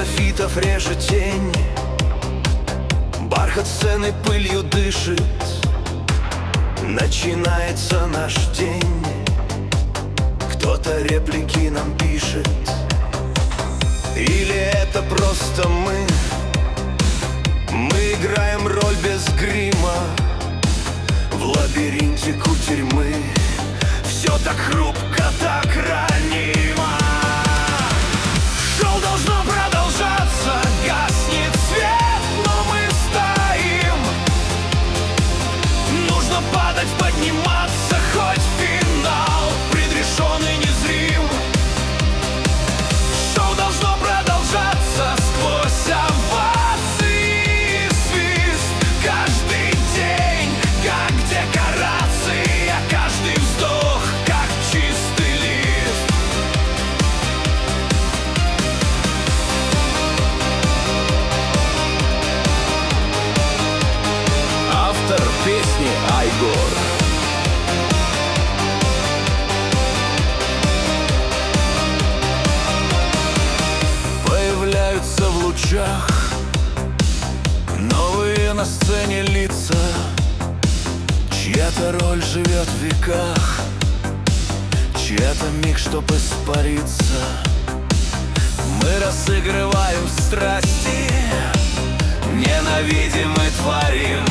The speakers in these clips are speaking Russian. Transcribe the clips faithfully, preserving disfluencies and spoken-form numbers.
софитов режет тень, бархат сцены пылью дышит. Начинается наш день. Кто-то реплики нам пишет. Или это просто мы? Мы играем роль без грима в лабиринте кутерьмы. Все так хрупко, так ранимо. Шоу должно продолжаться, гаснет свет, но мы стоим. Нужно падать, подниматься, хоть финал предрешен и незрим. Шоу должно продолжаться сквозь овации и свист. Каждый день, как декорация, каждый вздох, как чистый лист. Автор песни Айгор. Появляются в лучах новые на сцене лица, чья-то роль живет в веках, чья-то миг, чтоб испариться. Мы разыгрываем страсти, ненавидим и творим,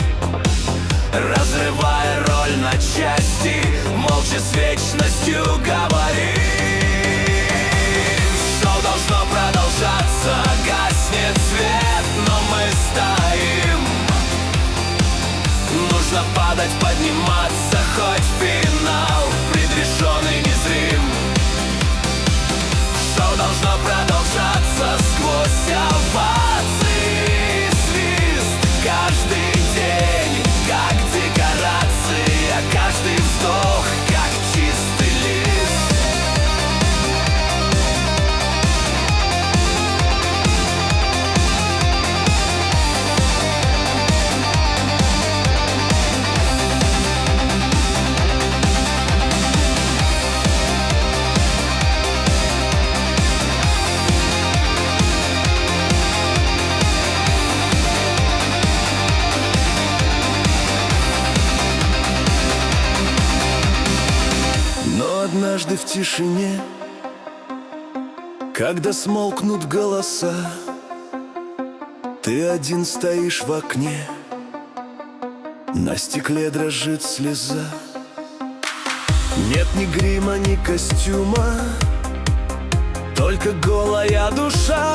разрывая роль на части, молча с вечностью говорим. Шоу должно продолжаться, гаснет свет, но мы стоим. Нужно падать, подниматься, хоть финал предрешен и незрим. Шоу должно продолжаться сквозь овации и свист. Каждый день, как декорация, каждый вздох, как чистый лист. Но однажды в тишине, когда смолкнут голоса, ты один стоишь в окне, на стекле дрожит слеза. Нет ни грима, ни костюма, только голая душа.